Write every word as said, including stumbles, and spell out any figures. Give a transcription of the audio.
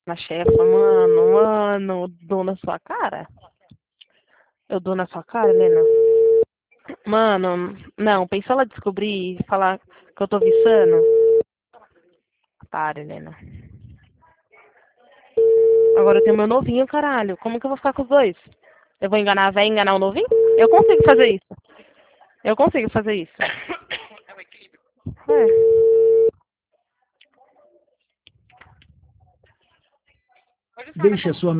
Na chefa, mano, mano, dou na sua cara? Eu dou na sua cara, Helena? Mano, não, pensa ela descobrir e falar que eu tô viçando. Para, Helena. Agora eu tenho meu novinho, caralho. Como que eu vou ficar com os dois? Eu vou enganar a véia e enganar o novinho? Eu consigo fazer isso. Eu consigo fazer isso. É o equilíbrio. É. Hoje você vai na Deixe a sua